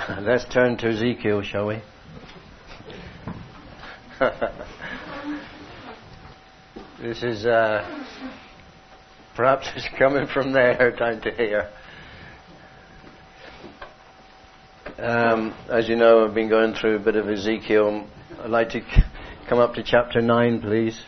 Let's turn to Ezekiel, shall we? This is perhaps it's coming from there down to here. As you know, I've been going through a bit of Ezekiel. I'd like to come up to chapter 9, please.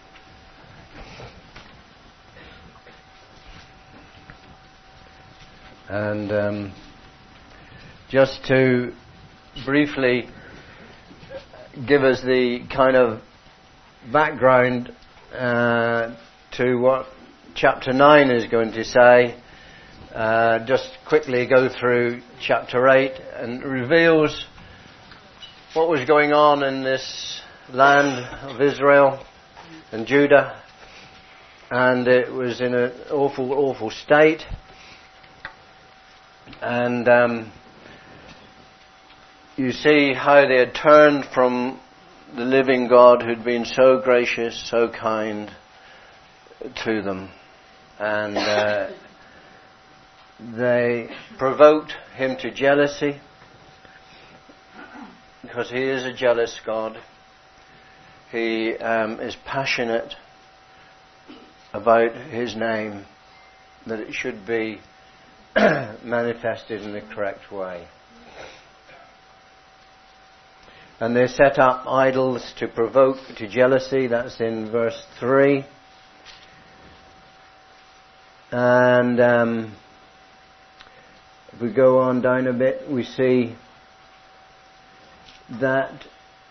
And just to briefly give us the kind of background to what chapter 9 is going to say, just quickly go through chapter 8, and it reveals what was going on in this land of Israel and Judah, and it was in an awful state. And you see how they had turned from the living God who'd been so gracious, so kind to them. And they provoked him to jealousy, because he is a jealous God. He is passionate about his name, that it should be manifested in the correct way. And they set up idols to provoke to jealousy. That's in verse 3. And if we go on down a bit, we see that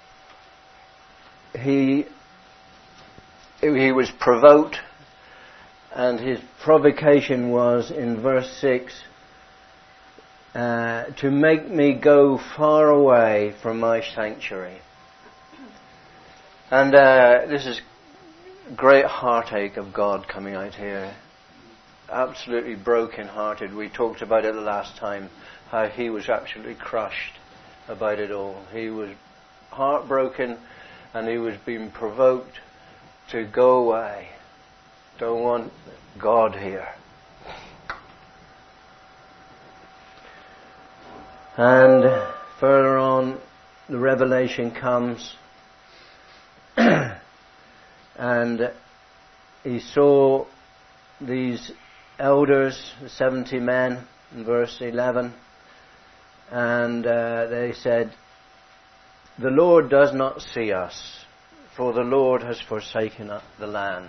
he was provoked, and his provocation was in verse 6, to make me go far away from my sanctuary. And this is great heartache of God coming out here. Absolutely broken-hearted. We talked about it the last time, how he was absolutely crushed about it all. He was heartbroken, and he was being provoked to go away. Don't want God here. And further on, the revelation comes, and he saw these elders, the 70 men, in verse 11, and they said, "The Lord does not see us, for the Lord has forsaken the land."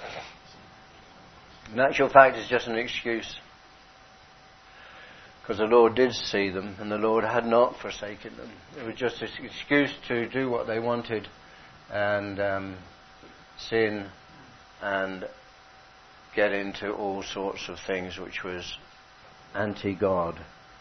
In actual fact, it's just an excuse, because the Lord did see them, and the Lord had not forsaken them. It was just an excuse to do what they wanted, and sin, and get into all sorts of things which was anti-God.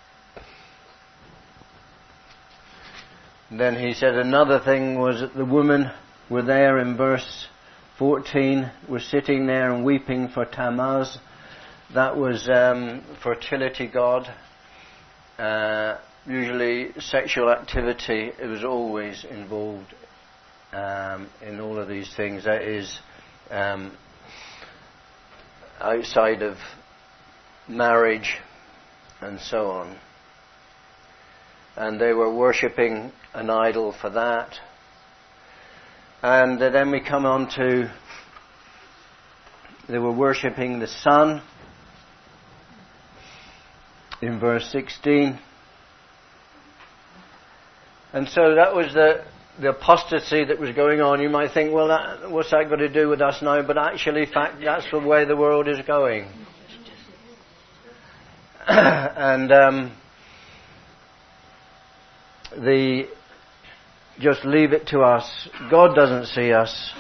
Then he said another thing was that the women were there in verse 14, were sitting there and weeping for Tammuz. That was fertility god. Usually sexual activity, it was always involved in all of these things. That is outside of marriage and so on. And they were worshipping an idol for that. And then we come on to, they were worshipping the sun in verse 16. And so that was the apostasy that was going on. You might think, well, what's that got to do with us now? But actually, in fact, that's the way the world is going. And just leave it to us. God doesn't see us.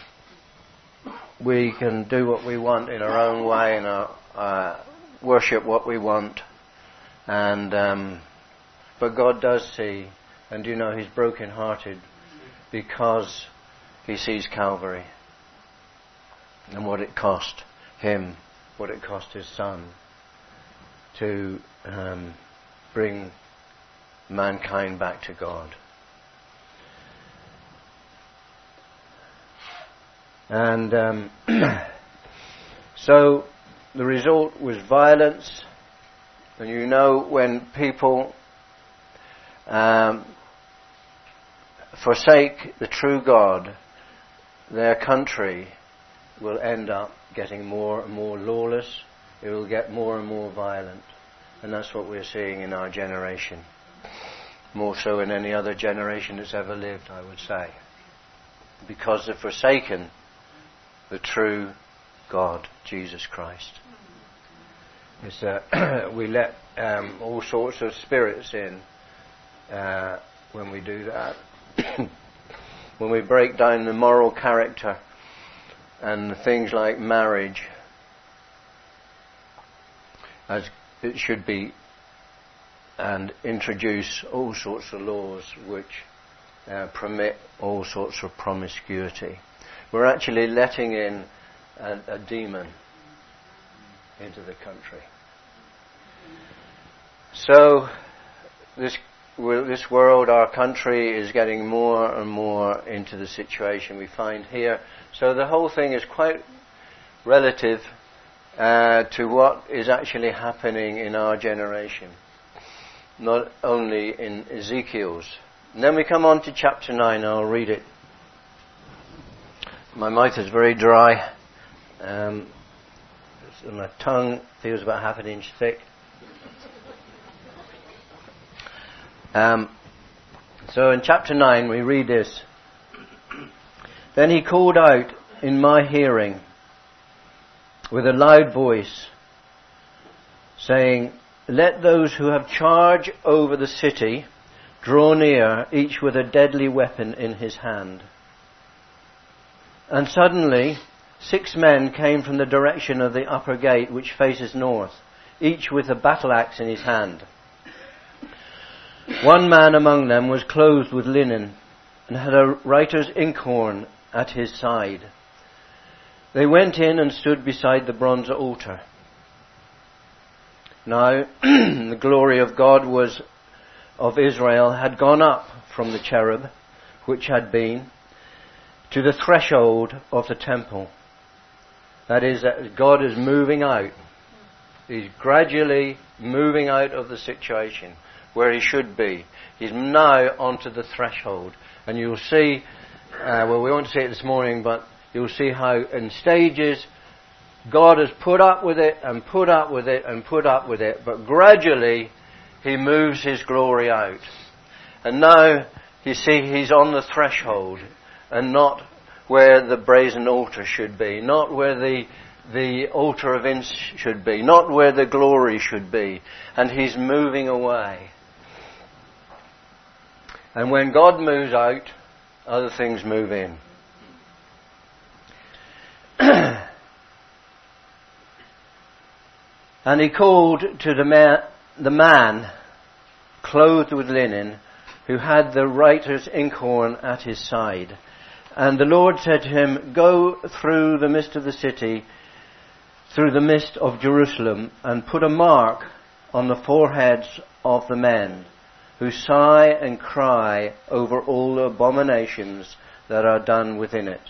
We can do what we want in our own way and worship what we want. And but God does see, and you know, He's broken-hearted because He sees Calvary and what it cost Him, what it cost His Son to bring mankind back to God. And so the result was violence. And you know, when people forsake the true God, their country will end up getting more and more lawless. It will get more and more violent. And that's what we're seeing in our generation. More so than any other generation that's ever lived, I would say. Because they've forsaken the true God, Jesus Christ. We let all sorts of spirits in when we do that. When we break down the moral character and things like marriage as it should be, and introduce all sorts of laws which permit all sorts of promiscuity. We're actually letting in a demon into the country. So this world, our country, is getting more and more into the situation we find here. So the whole thing is quite relative to what is actually happening in our generation, not only in Ezekiel's. And then we come on to chapter 9. I'll read it. My mouth is very dry. My tongue feels about half an inch thick. So in chapter 9 we read this. Then he called out in my hearing with a loud voice, saying, "Let those who have charge over the city draw near, each with a deadly weapon in his hand." And suddenly 6 men came from the direction of the upper gate which faces north, each with a battle axe in his hand. One man among them was clothed with linen and had a writer's inkhorn at his side. They went in and stood beside the bronze altar. Now the glory of God of Israel had gone up from the cherub which had been to the threshold of the temple. That is, that God is moving out. He's gradually moving out of the situation where he should be. He's now onto the threshold. And you'll see, we won't see it this morning, but you'll see how in stages God has put up with it and put up with it and put up with it, but gradually he moves his glory out. And now you see he's on the threshold and not where the brazen altar should be, not where the altar of incense should be, not where the glory should be. And he's moving away. And when God moves out, other things move in. And he called to the man clothed with linen, who had the writer's inkhorn at his side. And the Lord said to him, "Go through the midst of the city, through the midst of Jerusalem, and put a mark on the foreheads of the men who sigh and cry over all the abominations that are done within it."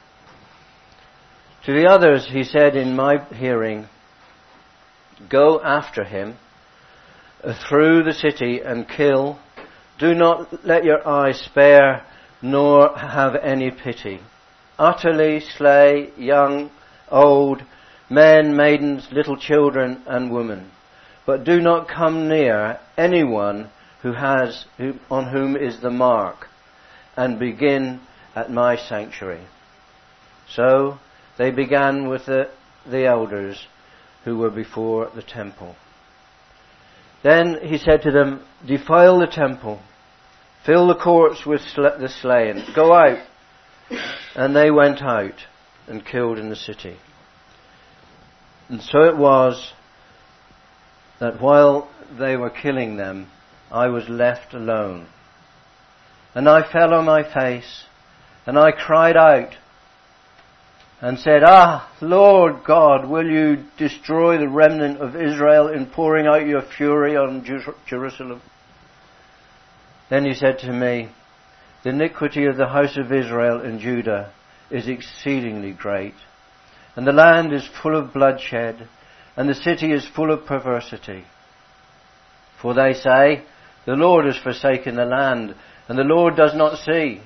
To the others he said in my hearing, "Go after him through the city and kill. Do not let your eye spare, nor have any pity. Utterly slay young, old, men, maidens, little children and women. But do not come near anyone on whom is the mark, and begin at my sanctuary." So they began with the elders who were before the temple. Then he said to them, "Defile the temple, fill the courts with the slain. Go out." And they went out and killed in the city. And so it was that while they were killing them, I was left alone. And I fell on my face, and I cried out and said, "Ah, Lord God, will you destroy the remnant of Israel in pouring out your fury on Jerusalem?" Then he said to me, "The iniquity of the house of Israel and Judah is exceedingly great, and the land is full of bloodshed, and the city is full of perversity. For they say, The Lord has forsaken the land, and the Lord does not see.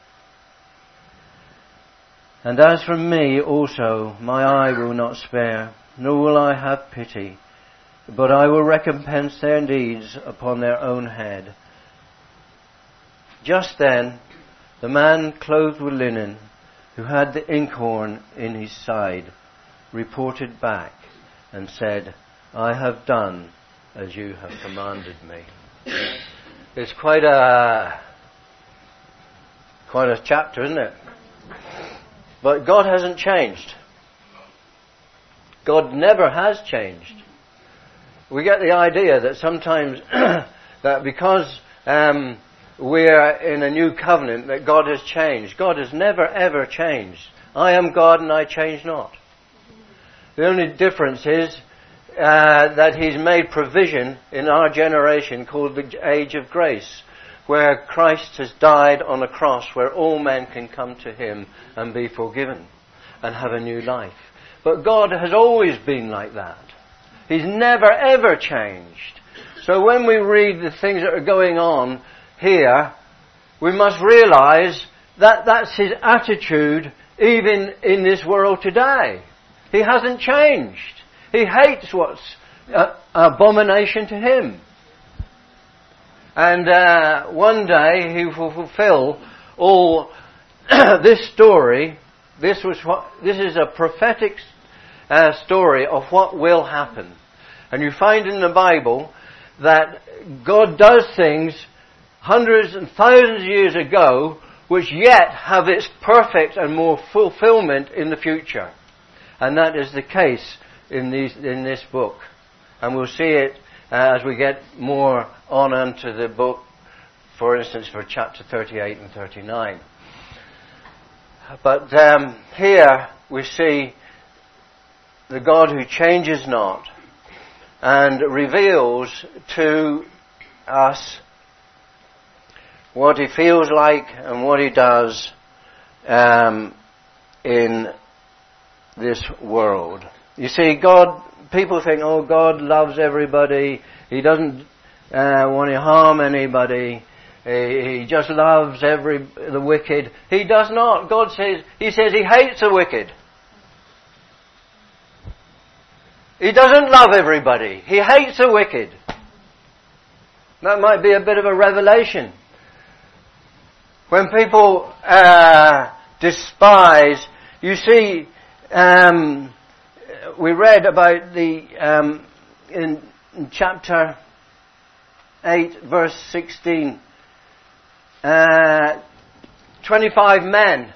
And as for me also, my eye will not spare, nor will I have pity, but I will recompense their deeds upon their own head. Just then, the man clothed with linen, who had the inkhorn in his side, reported back and said, I have done as you have commanded me. It's quite a chapter, isn't it? But God hasn't changed. God never has changed. We get the idea that sometimes that because we're in a new covenant that God has changed. God has never ever changed. I am God and I change not. The only difference is that He's made provision in our generation called the age of grace, where Christ has died on a cross where all men can come to Him and be forgiven and have a new life. But God has always been like that. He's never ever changed. So when we read the things that are going on here, we must realize that that's His attitude even in this world today. He hasn't changed. He hates what's abomination to Him. And one day He will fulfill all this story. This is a prophetic story of what will happen. And you find in the Bible that God does things hundreds and thousands of years ago which yet have its perfect and more fulfillment in the future. And that is the case in this book. And we'll see it as we get more on into the book, for instance, for chapter 38 and 39. But here we see the God who changes not and reveals to us what He feels like and what He does in this world. You see, people think, oh, God loves everybody. He doesn't want to harm anybody. He just loves the wicked. He does not. God says He hates the wicked. He doesn't love everybody. He hates the wicked. That might be a bit of a revelation. When people despise, you see, we read about in chapter 8, verse 16, 25 men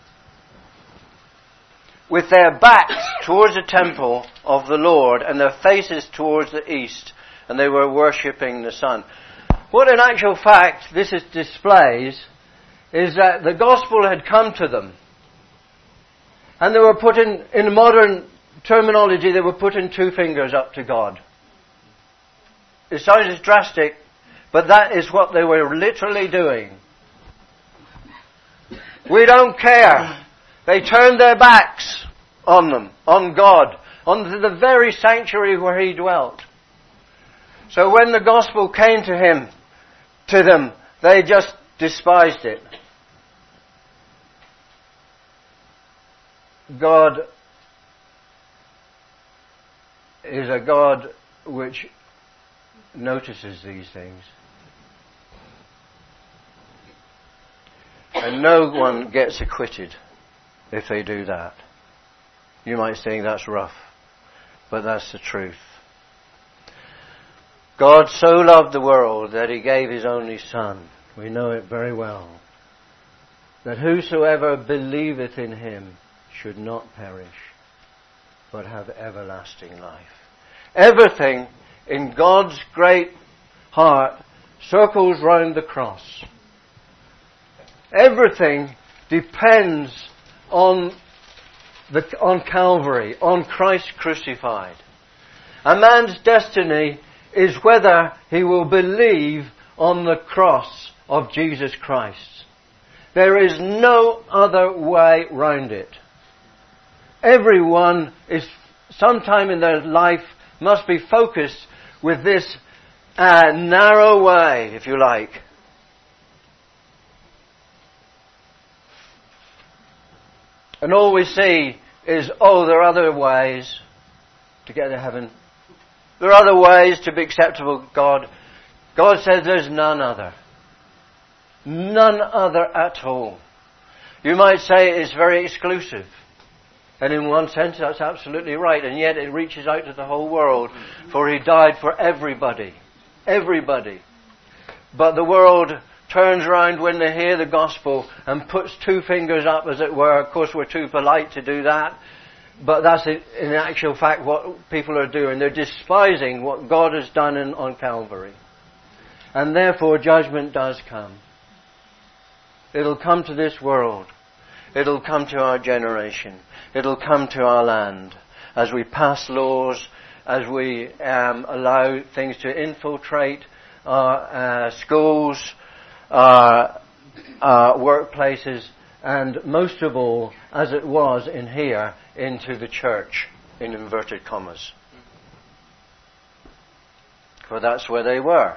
with their backs towards the temple of the Lord and their faces towards the east, and they were worshipping the sun. What in actual fact this displays is that the gospel had come to them, and they were put in modern terminology, they were putting two fingers up to God. It sounds drastic, but that is what they were literally doing. We don't care. They turned their backs on them, on God, on the very sanctuary where He dwelt. So when the gospel came to them, they just despised it. God is a God which notices these things. And no one gets acquitted if they do that. You might think that's rough, but that's the truth. God so loved the world that He gave His only Son. We know it very well. That whosoever believeth in Him should not perish, but have everlasting life. Everything in God's great heart circles round the cross. Everything depends on Calvary, on Christ crucified. A man's destiny is whether he will believe on the cross of Jesus Christ. There is no other way round it. Everyone is sometime in their life must be focused with this narrow way, if you like. And all we see is, there are other ways to get to heaven. There are other ways to be acceptable to God. God says there's none other. None other at all. You might say it's very exclusive. And in one sense that's absolutely right. And yet it reaches out to the whole world. For He died for everybody. Everybody. But the world turns around when they hear the gospel and puts two fingers up, as it were. Of course we're too polite to do that. But that's in actual fact what people are doing. They're despising what God has done on Calvary. And therefore judgment does come. It'll come to this world. It'll come to our generation. It'll come to our land. As we pass laws, as we allow things to infiltrate our schools, our workplaces, and most of all, as it was in here, into the church, in inverted commas. For that's where they were.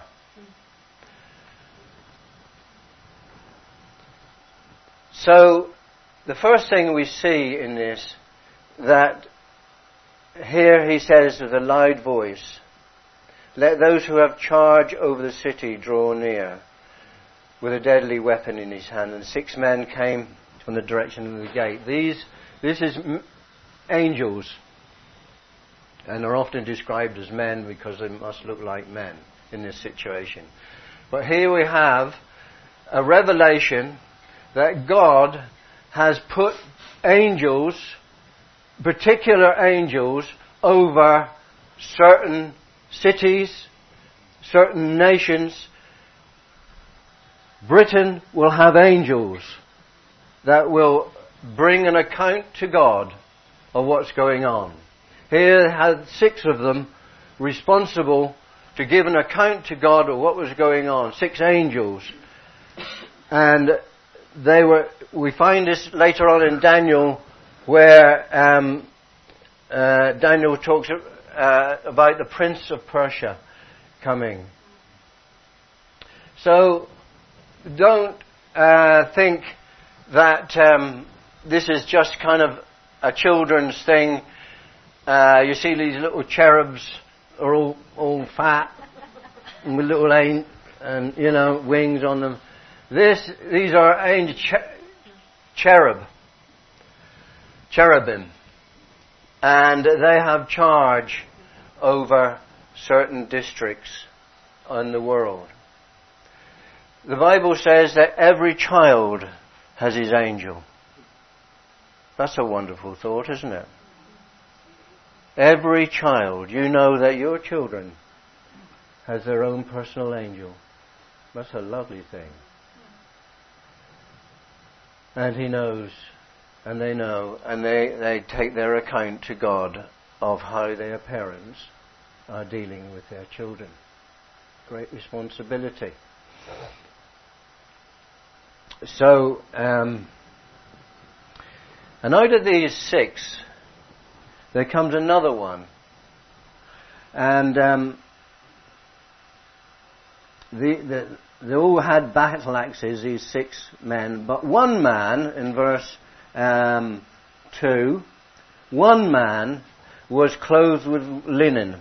So, the first thing we see in this, that here he says with a loud voice, "Let those who have charge over the city draw near," with a deadly weapon in his hand. And 6 men came from the direction of the gate. This is angels, and are often described as men because they must look like men in this situation. But here we have a revelation that God has put angels, particular angels, over certain cities, certain nations. Britain will have angels that will bring an account to God of what's going on. Here had 6 of them responsible to give an account to God of what was going on. 6 angels. And we find this later on in Daniel, where Daniel talks about the Prince of Persia coming. So, don't think that this is just kind of a children's thing. You see these little cherubs are all fat and with little wings on them. These are angel cherubim, and they have charge over certain districts in the world. The Bible says that every child has his angel. That's a wonderful thought, isn't it? Every child, you know that your children has their own personal angel. That's a lovely thing. And he knows, and they know, and they take their account to God of how their parents are dealing with their children. Great responsibility. So, and out of these 6, there comes another one. And they all had battle axes, these 6 men. But one man, in verse 2, one man was clothed with linen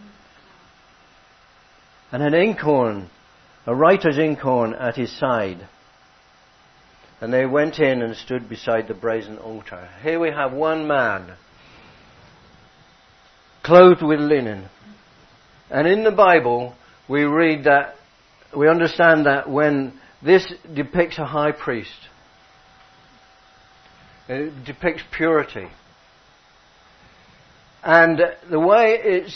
and had inkhorn, a writer's inkhorn at his side. And they went in and stood beside the brazen altar. Here we have one man clothed with linen. And in the Bible, we read that, we understand that when this depicts a high priest, it depicts purity. And the way it's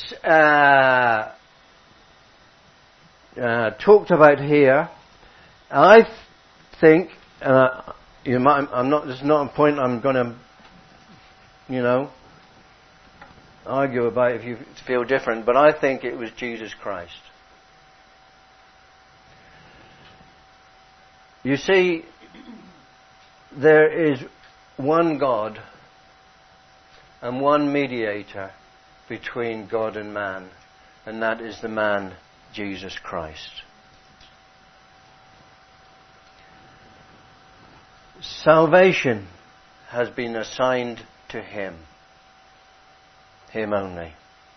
talked about here, I think, this is not a point I'm going to, argue about if you feel different, but I think it was Jesus Christ. You see, there is one God and one mediator between God and man, and that is the man, Jesus Christ. Salvation has been assigned to Him. Him only.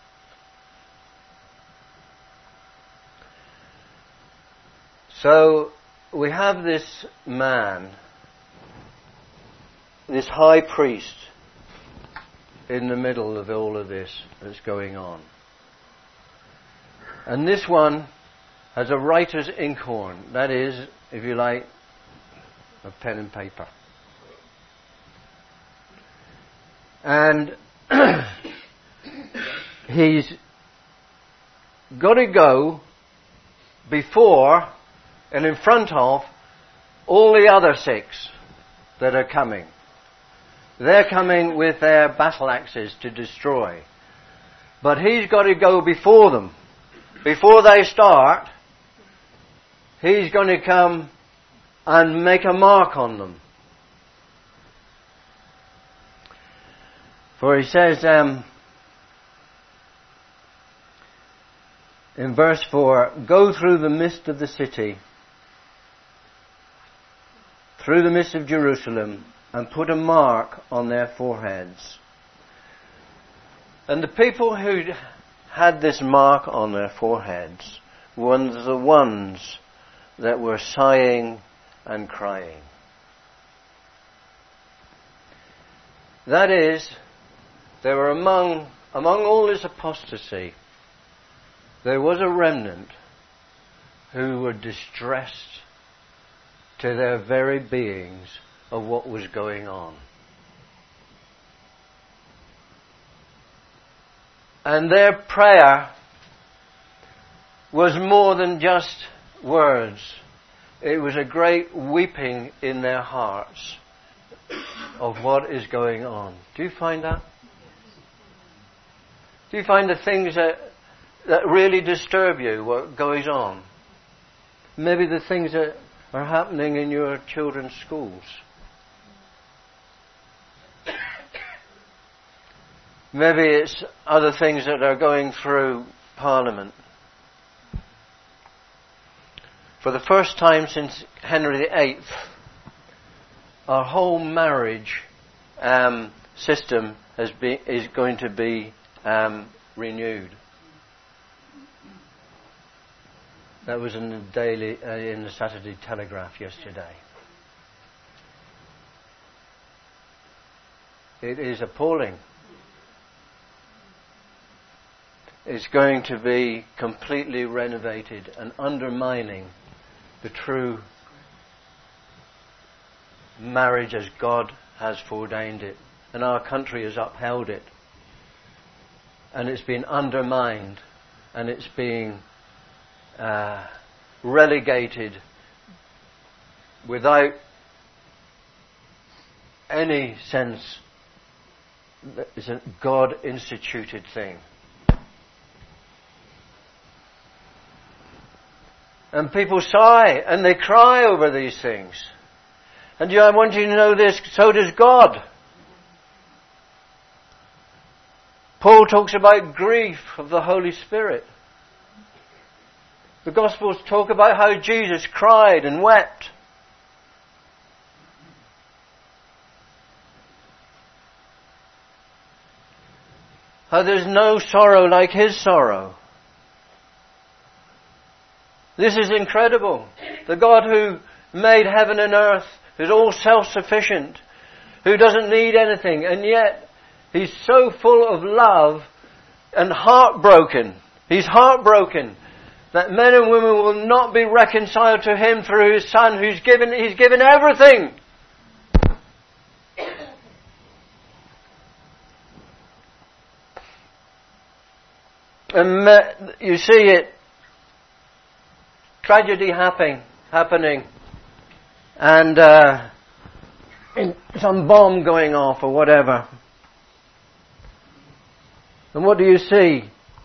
So we have this man, this high priest, in the middle of all of this that's going on. And this one has a writer's inkhorn, that is, if you like, a pen and paper. And he's got to go before and in front of all the other 6 that are coming. They're coming with their battle axes to destroy. But he's got to go before them. Before they start, he's going to come and make a mark on them. For he says in verse 4, "Go through the midst of the city, through the midst of Jerusalem, and put a mark on their foreheads." And the people who had this mark on their foreheads were the ones that were sighing and crying. That is, they were among all this apostasy, there was a remnant who were distressed to their very beings of what was going on. And their prayer was more than just words. It was a great weeping in their hearts of what is going on. Do you find that? Do you find the things that really disturb you, what goes on? Maybe the things that are happening in your children's schools. Maybe it's other things that are going through Parliament. For the first time since Henry VIII, our whole marriage system is going to be renewed. That was in the Saturday Telegraph yesterday. It is appalling. It's going to be completely renovated and undermining the true marriage as God has foreordained it. And our country has upheld it. And it's been undermined. And it's being relegated without any sense that it's a God-instituted thing. And people sigh and they cry over these things. And I want you to know this, so does God. Paul talks about grief of the Holy Spirit. The Gospels talk about how Jesus cried and wept. How there's no sorrow like His sorrow. This is incredible. The God who made heaven and earth, who's all self-sufficient, who doesn't need anything, and yet He's so full of love and heartbroken. He's heartbroken that men and women will not be reconciled to Him through His Son He's given everything. And you see it, tragedy happening, and some bomb going off or whatever. And what do you see?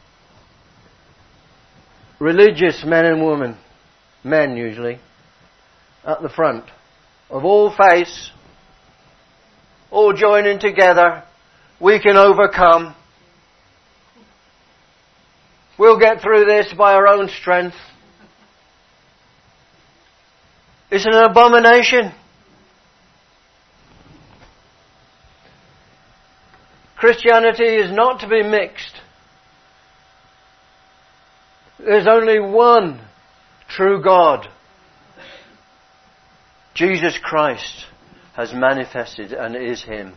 Religious men and women, men usually, at the front, of all faith, all joining together, we can overcome. We'll get through this by our own strength. It's an abomination. Christianity is not to be mixed. There's only one true God. Jesus Christ has manifested and is Him.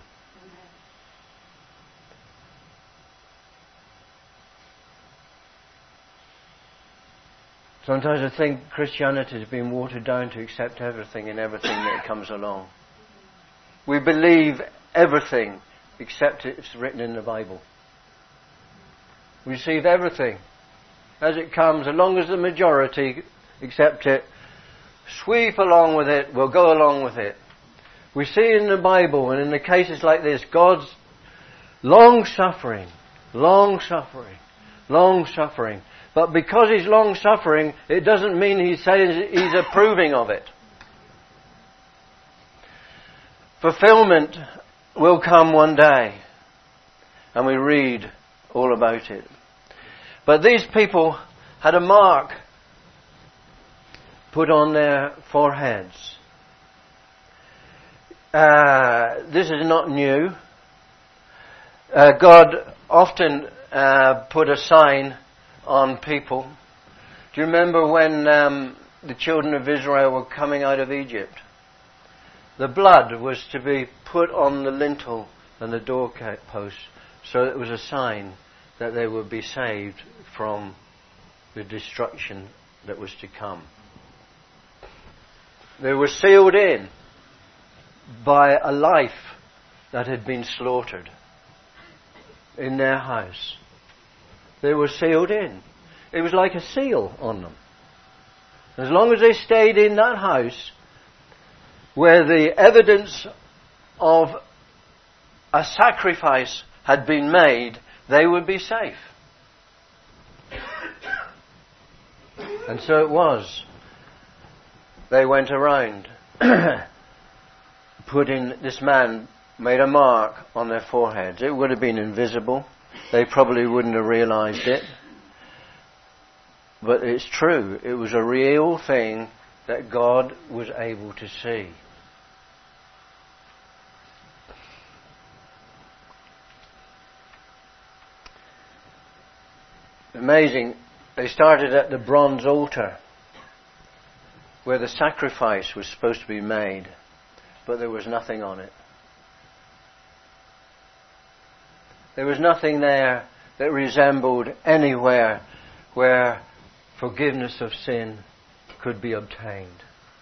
Sometimes I think Christianity has been watered down to accept everything and everything that comes along. We believe everything except it's written in the Bible. We receive everything as it comes, as long as the majority accept it. Sweep along with it, we'll go along with it. We see in the Bible, and in the cases like this, God's long-suffering. But because He's long-suffering, it doesn't mean He says He's approving of it. Fulfillment will come one day, and we read all about it. But these people had a mark put on their foreheads. This is not new. God often put a sign on people. Do you remember when the children of Israel were coming out of Egypt? The blood was to be put on the lintel and the doorposts, so it was a sign that they would be saved from the destruction that was to come. They were sealed in by a life that had been slaughtered in their house. They were sealed in. It was like a seal on them. As long as they stayed in that house where the evidence of a sacrifice had been made, they would be safe. And so it was. They went around, this man made a mark on their foreheads. It would have been invisible. They probably wouldn't have realized it. But it's true. It was a real thing that God was able to see. Amazing. They started at the bronze altar where the sacrifice was supposed to be made, but there was nothing on it. There was nothing there that resembled anywhere where forgiveness of sin could be obtained.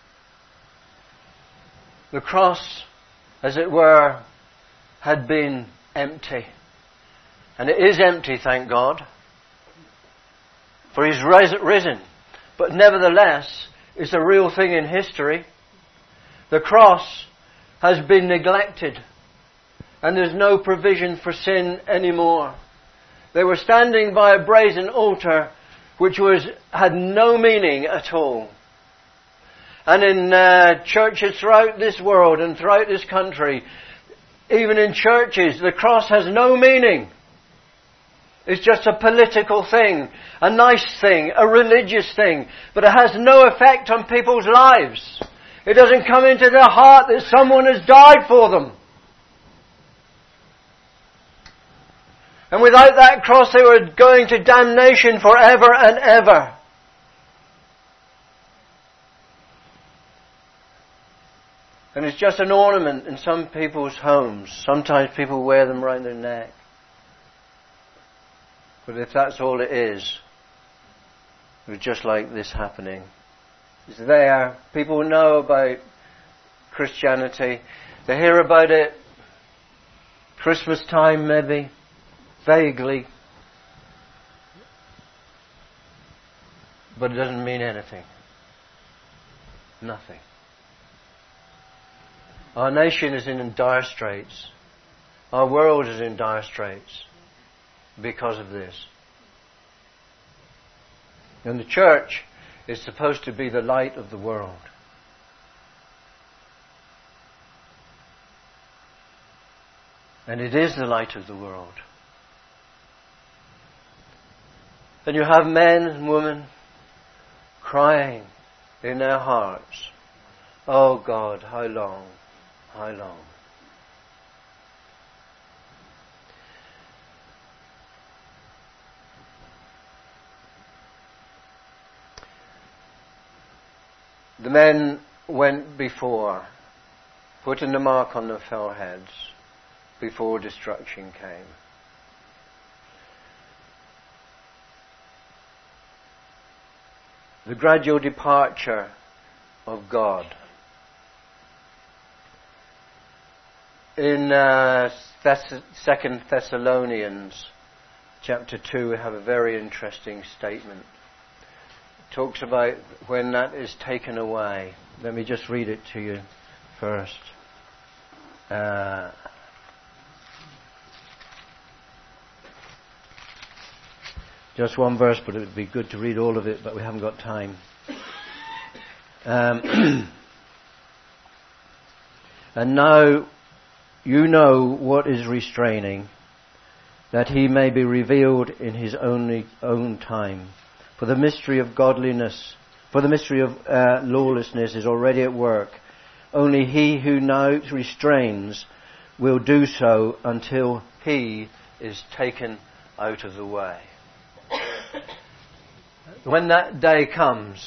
The cross, as it were, had been empty. And it is empty, thank God, for He's risen. But nevertheless, it's a real thing in history. The cross has been neglected, and there's no provision for sin anymore. They were standing by a brazen altar which had no meaning at all. And in churches throughout this world and throughout this country, even in churches, the cross has no meaning. It's just a political thing, a nice thing, a religious thing, but it has no effect on people's lives. It doesn't come into their heart that someone has died for them. And without that cross, they were going to damnation forever and ever. And it's just an ornament in some people's homes. Sometimes people wear them around their neck. But if that's all it is, it's just like this happening. It's there. People know about Christianity. They hear about it Christmas time maybe, vaguely. But it doesn't mean anything. Nothing. Our nation is in dire straits. Our world is in dire straits because of this. And the church is supposed to be the light of the world. And it is the light of the world. And you have men and women crying in their hearts, "Oh God, how long? How long?" The men went before, putting the mark on their foreheads before destruction came. The gradual departure of God. In 2 Thessalonians chapter 2 we have a very interesting statement. It talks about when that is taken away. Let me just read it to you first. Just one verse, but it would be good to read all of it, but we haven't got time. And now you know what is restraining, that he may be revealed in his own time. For the mystery of lawlessness is already at work. Only he who now restrains will do so until he is taken out of the way. When that day comes,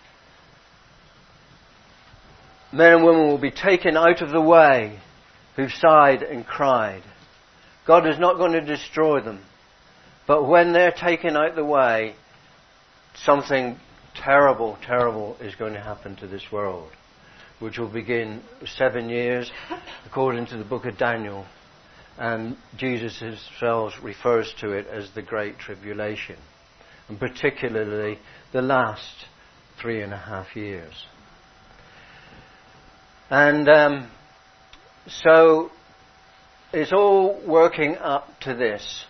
men and women will be taken out of the way who've sighed and cried. God is not going to destroy them. But when they're taken out of the way, something terrible, terrible is going to happen to this world, which will begin 7 years, according to the book of Daniel. And Jesus himself refers to it as the Great Tribulation, and particularly the last 3.5 years. And so it's all working up to this.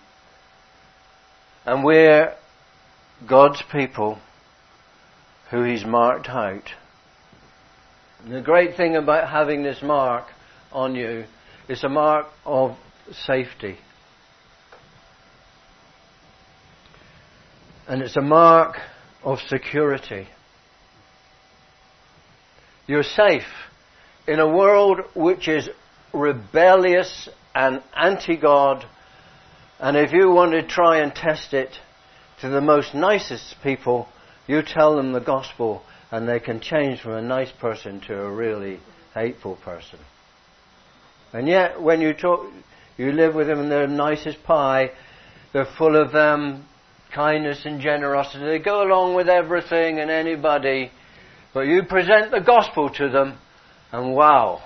And we're God's people who he's marked out. And the great thing about having this mark on you is a mark of safety. And it's a mark of security. You're safe in a world which is rebellious and anti-God. And if you want to try and test it to the most nicest people, you tell them the gospel and they can change from a nice person to a really hateful person. And yet when you live with them and they're nice as pie, they're full of kindness and generosity. They go along with everything and anybody. But you present the gospel to them and wow.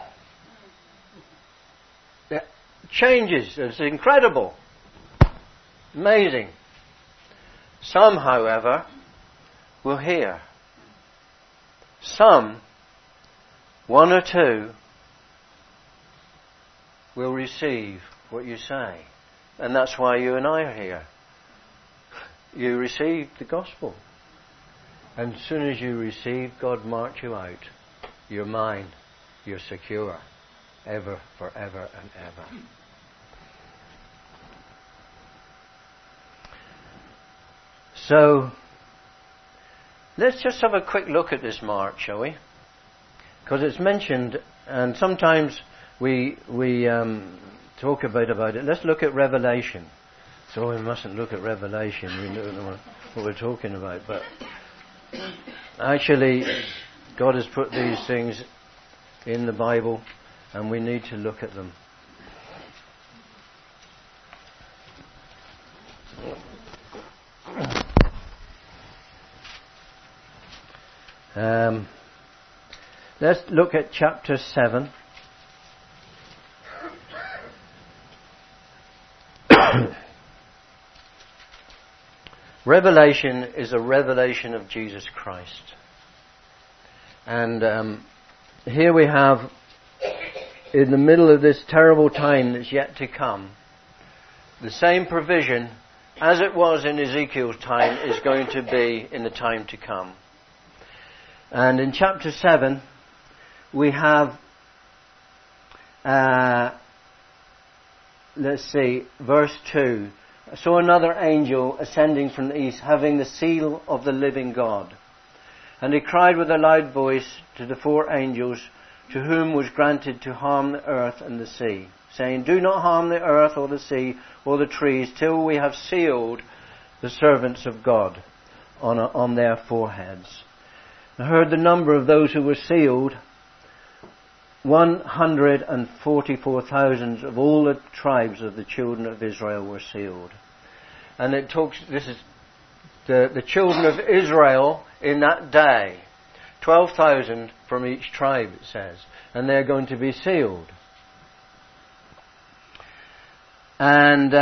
It changes. It's incredible. Amazing. Some, however, will hear. Some, one or two, will receive what you say. And that's why you and I are here. You received the gospel. And as soon as you receive, God marked you out. You're mine. You're secure. Ever, forever and ever. So, let's just have a quick look at this mark, shall we? Because it's mentioned, and sometimes we talk about it. Let's look at Revelation. So we mustn't look at Revelation. We don't know what we're talking about. But actually, God has put these things in the Bible, and we need to look at them. Let's look at chapter 7. Revelation is a revelation of Jesus Christ. And here we have, in the middle of this terrible time that's yet to come, the same provision as it was in Ezekiel's time is going to be in the time to come. And in chapter 7, we have, verse 2. I saw another angel ascending from the east, having the seal of the living God. And he cried with a loud voice to the 4 angels, to whom was granted to harm the earth and the sea, saying, do not harm the earth or the sea or the trees till we have sealed the servants of God on their foreheads. I heard the number of those who were sealed, 144,000 of all the tribes of the children of Israel were sealed. And it talks, this is the children of Israel in that day, 12,000 from each tribe, it says, and they're going to be sealed. And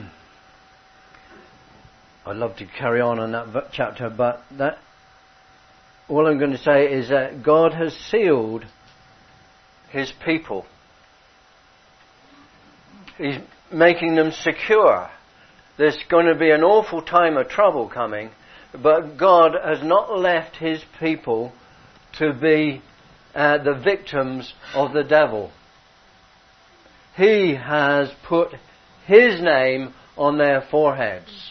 I'd love to carry on that chapter, but all I'm going to say is that God has sealed His people. He's making them secure. There's going to be an awful time of trouble coming, but God has not left His people to be the victims of the devil. He has put His name on their foreheads.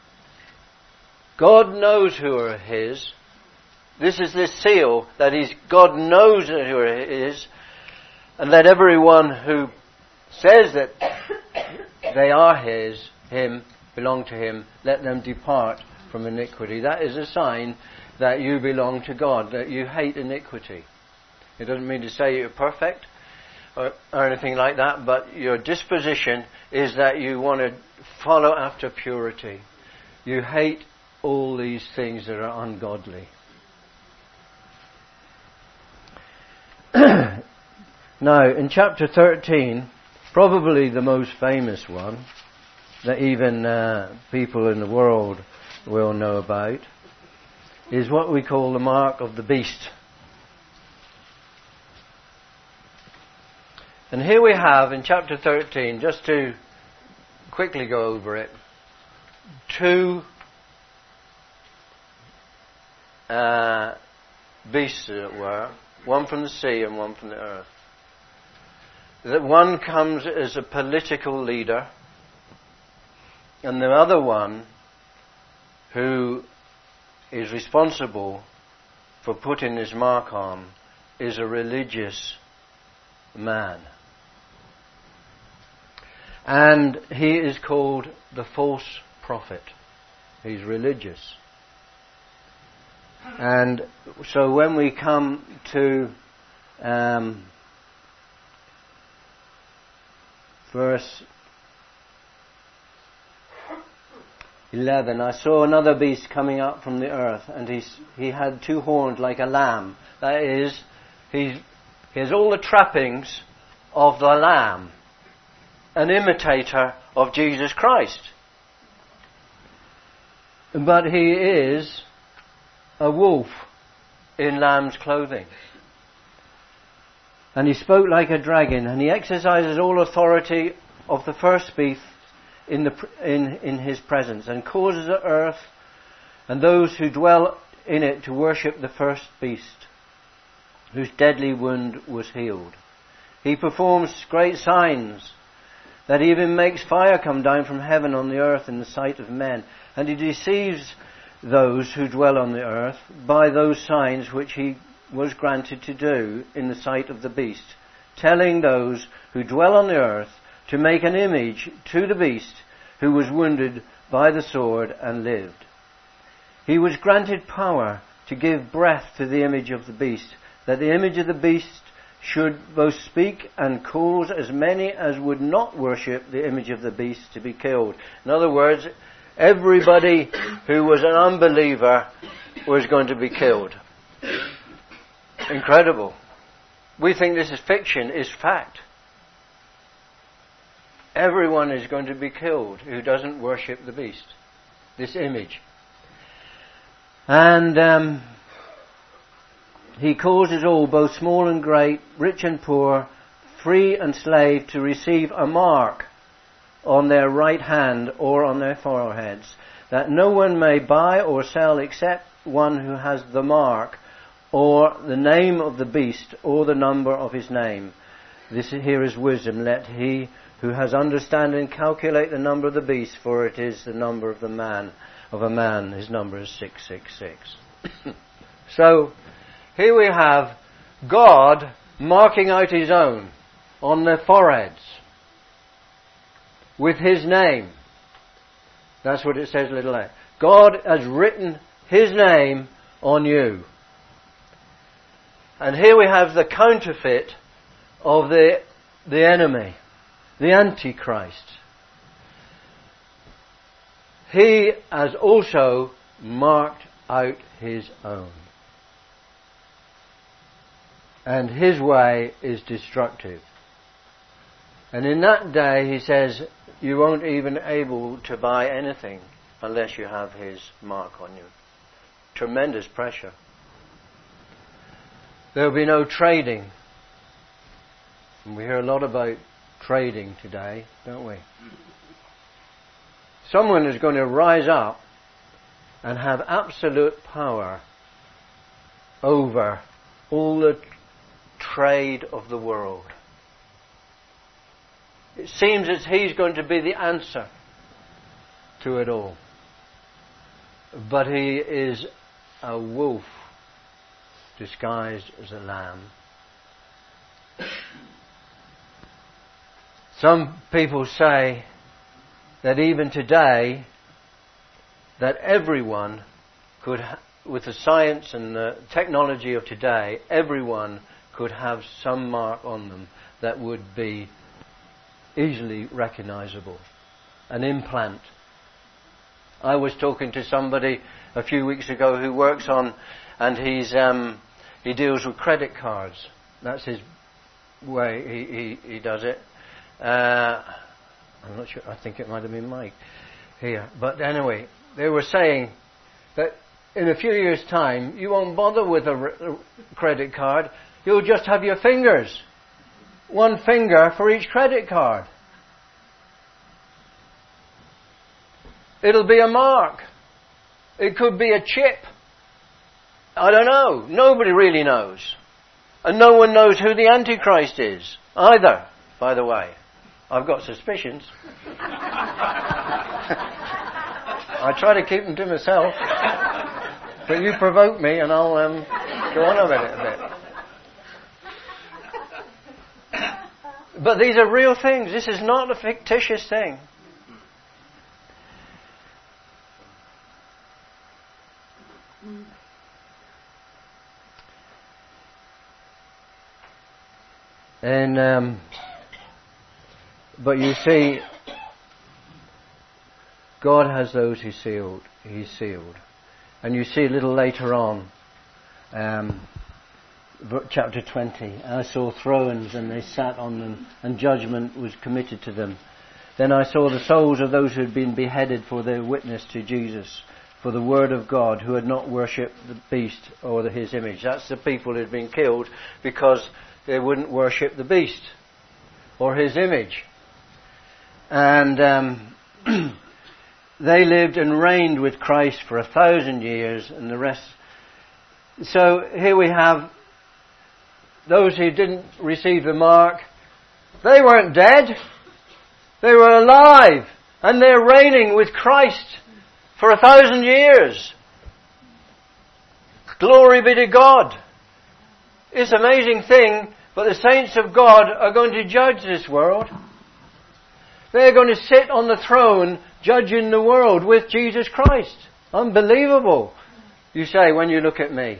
God knows who are His. This is this seal that God knows who it is, and let everyone who says that they are Him, belong to Him, let them depart from iniquity. That is a sign that you belong to God, that you hate iniquity. It doesn't mean to say you're perfect or anything like that, but your disposition is that you want to follow after purity. You hate all these things that are ungodly. Now, in chapter 13, probably the most famous one that even people in the world will know about, is what we call the mark of the beast. And here we have in chapter 13, just to quickly go over it, 2 beasts, as it were, one from the sea and one from the earth. That one comes as a political leader, and the other one, who is responsible for putting this mark on, is a religious man. And he is called the false prophet. He's religious. And so when we come to verse 11, I saw another beast coming up from the earth, and he had 2 horns like a lamb. That is, he has all the trappings of the lamb, an imitator of Jesus Christ. But he is a wolf in lamb's clothing. And he spoke like a dragon, and he exercises all authority of the first beast in his presence, and causes the earth and those who dwell in it to worship the first beast, whose deadly wound was healed. He performs great signs, that even makes fire come down from heaven on the earth in the sight of men. And he deceives those who dwell on the earth by those signs which he was granted to do in the sight of the beast, telling those who dwell on the earth to make an image to the beast who was wounded by the sword and lived. He was granted power to give breath to the image of the beast, that the image of the beast should both speak and cause as many as would not worship the image of the beast to be killed. In other words, everybody who was an unbeliever was going to be killed. Incredible. We think this is fiction. It's fact. Everyone is going to be killed who doesn't worship the beast, this image. And he causes all, both small and great, rich and poor, free and slave, to receive a mark on their right hand or on their foreheads, that no one may buy or sell except one who has the mark, or the name of the beast, or the number of his name. This here is wisdom. Let he who has understanding, calculate the number of the beast, for it is the number of a man. His number is 666. So, here we have God marking out His own on their foreheads with His name. That's what it says, little a. God has written His name on you. And here we have the counterfeit of the enemy, the Antichrist. He has also marked out His own. And his way is destructive. And in that day, he says, you won't even able to buy anything unless you have his mark on you. Tremendous pressure. There will be no trading. And we hear a lot about trading today, don't we? Someone is going to rise up and have absolute power over all the trade of the world. It seems as he's going to be the answer to it all. But he is a wolf disguised as a lamb. Some people say that even today, that everyone could, with the science and the technology of today, everyone could have some mark on them that would be easily recognizable. An implant. I was talking to somebody a few weeks ago who works on, and he deals with credit cards. That's his way he does it. I'm not sure, I think it might have been Mike here. But anyway, they were saying that in a few years' time, you won't bother with a credit card. You'll just have your fingers. One finger for each credit card. It'll be a mark. It could be a chip. I don't know. Nobody really knows. And no one knows who the Antichrist is either, by the way. I've got suspicions. I try to keep them to myself. But you provoke me and I'll go on about it a bit. But these are real things. This is not a fictitious thing. And but you see, God has those He's sealed. And you see a little later on, chapter 20, I saw thrones and they sat on them, and judgment was committed to them. Then I saw the souls of those who had been beheaded for their witness to Jesus, for the word of God, who had not worshipped the beast or his image. That's the people who had been killed because they wouldn't worship the beast or his image. And they lived and reigned with Christ for 1,000 years, and the rest. So here we have those who didn't receive the mark. They weren't dead. They were alive. And they're reigning with Christ for 1,000 years. Glory be to God. It's an amazing thing, but the saints of God are going to judge this world. They're going to sit on the throne judging the world with Jesus Christ. Unbelievable, you say when you look at me.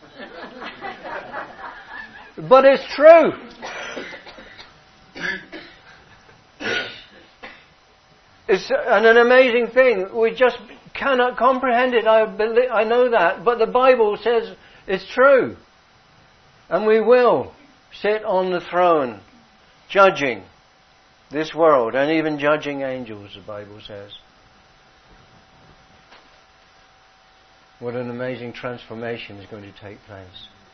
But it's true. It's an amazing thing. We just cannot comprehend it. I know that. But the Bible says it's true. And we will sit on the throne judging this world and even judging angels, the Bible says. What an amazing transformation is going to take place.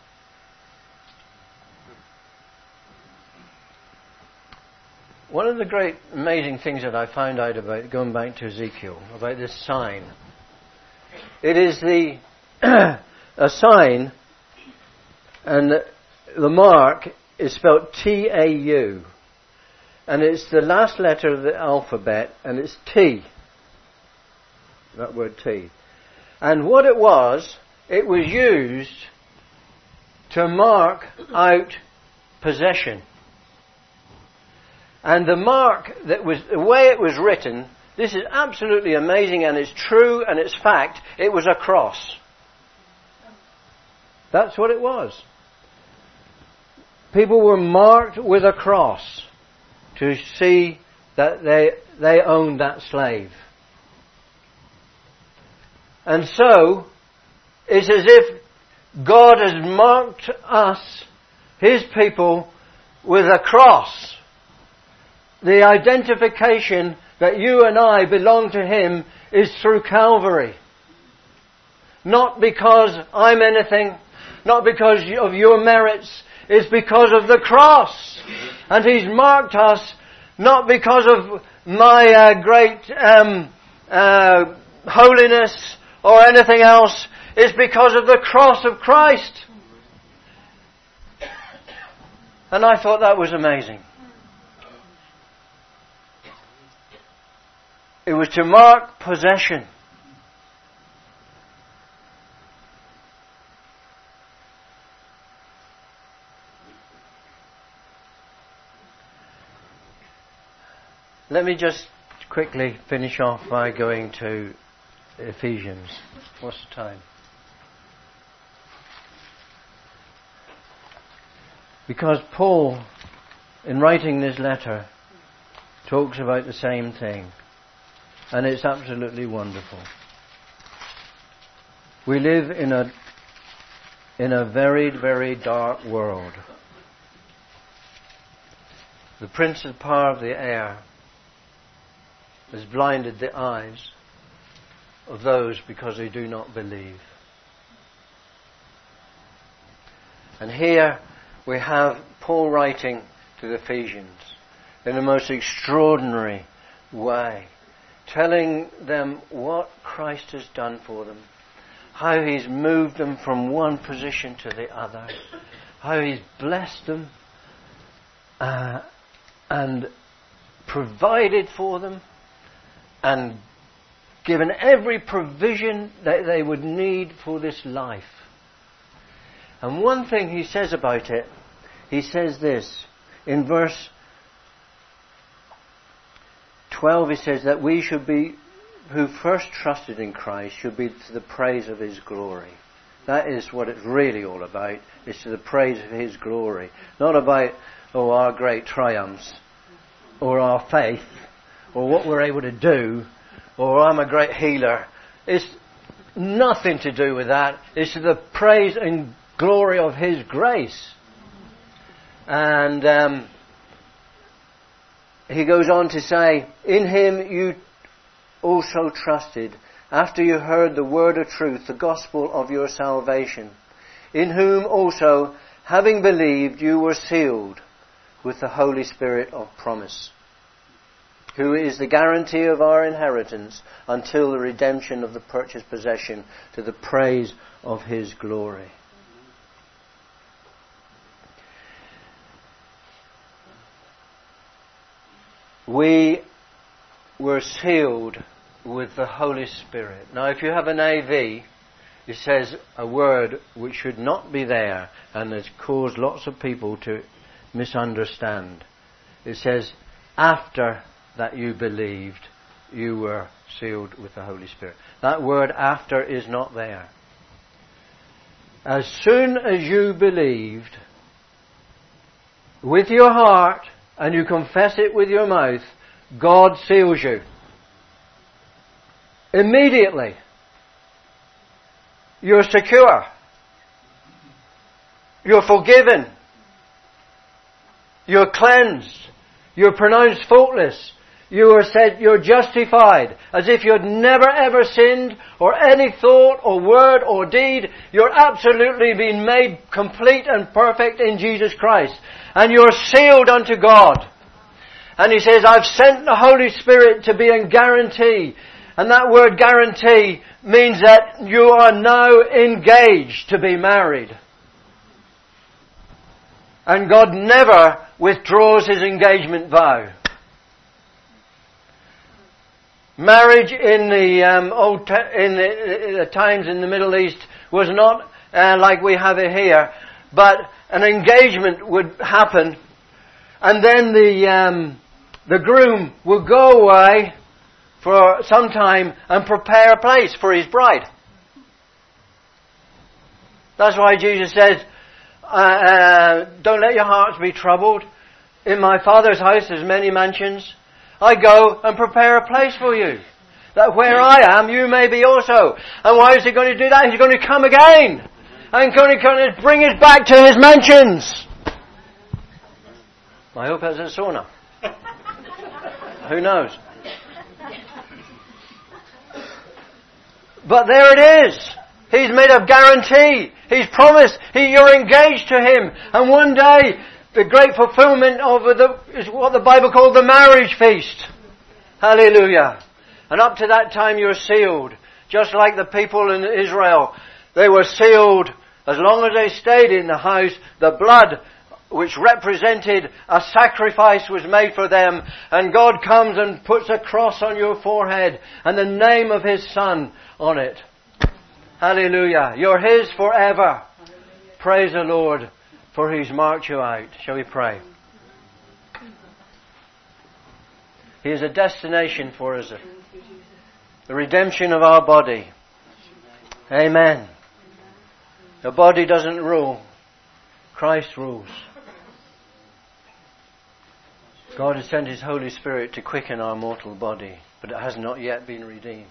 One of the great amazing things that I found out about, going back to Ezekiel, about this sign. It is a sign, and the mark is spelled T-A-U. And it's the last letter of the alphabet, and it's T. That word T. And what it was used to mark out possession. And the way it was written, this is absolutely amazing, and it's true and it's fact, it was a cross. That's what it was. People were marked with a cross to see that they owned that slave. And so, it's as if God has marked us, His people, with a cross. The identification that you and I belong to Him is through Calvary. Not because I'm anything, not because of your merits, it's because of the cross. And He's marked us not because of my great holiness or anything else. It's because of the cross of Christ. And I thought that was amazing. It was to mark possession. Let me just quickly finish off by going to Ephesians. What's the time? Because Paul, in writing this letter, talks about the same thing. And it's absolutely wonderful. We live in a very, very dark world. The prince of the power of the air has blinded the eyes of those because they do not believe. And here we have Paul writing to the Ephesians in the most extraordinary way, telling them what Christ has done for them, how He's moved them from one position to the other, how He's blessed them and provided for them and given every provision that they would need for this life. And one thing he says about it, he says this, in verse 12 he says that we should be, who first trusted in Christ, should be to the praise of His glory. That is what it's really all about. It's to the praise of His glory. Not about, our great triumphs, or our faith, or what we're able to do, or I'm a great healer. It's nothing to do with that. It's to the praise and glory of His grace. And he goes on to say, in Him you also trusted, after you heard the word of truth, the gospel of your salvation, in whom also, having believed, you were sealed with the Holy Spirit of promise, who is the guarantee of our inheritance until the redemption of the purchased possession, to the praise of His glory. We were sealed with the Holy Spirit. Now, if you have an AV, it says a word which should not be there and has caused lots of people to misunderstand. It says, after that you believed, you were sealed with the Holy Spirit. That word after is not there. As soon as you believed with your heart and you confess it with your mouth, God seals you. Immediately. You're secure. You're forgiven. You're cleansed. You're pronounced faultless. You are said you're justified, as if you'd never ever sinned, or any thought or word or deed. You're absolutely been made complete and perfect in Jesus Christ. And you're sealed unto God. And He says, I've sent the Holy Spirit to be a guarantee. And that word guarantee means that you are now engaged to be married. And God never withdraws His engagement vow. Marriage in the in the times in the Middle East was not like we have it here, but an engagement would happen, and then the groom would go away for some time and prepare a place for his bride. That's why Jesus says, don't let your hearts be troubled. In my Father's house there's many mansions. I go and prepare a place for you, that where I am you may be also. And why is he going to do that? He's going to come again and going to bring us back to his mansions. I hope that's a sauna. Who knows? But there it is. He's made a guarantee. He's promised. You're engaged to him. And one day, the great fulfillment of is what the Bible called the marriage feast. Hallelujah. And up to that time you're sealed. Just like the people in Israel. They were sealed as long as they stayed in the house. The blood, which represented a sacrifice, was made for them. And God comes and puts a cross on your forehead and the name of His Son on it. Hallelujah. You're His forever. Praise the Lord, for He's marked you out. Shall we pray? He is a destination for us. The redemption of our body. Amen. The body doesn't rule. Christ rules. God has sent His Holy Spirit to quicken our mortal body, but it has not yet been redeemed.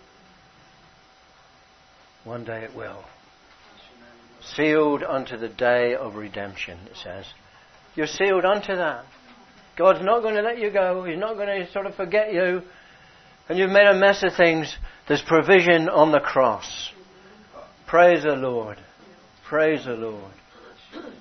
One day it will. Sealed unto the day of redemption, it says. You're sealed unto that. God's not going to let you go. He's not going to sort of forget you. And you've made a mess of things. There's provision on the cross. Praise the Lord. Praise the Lord.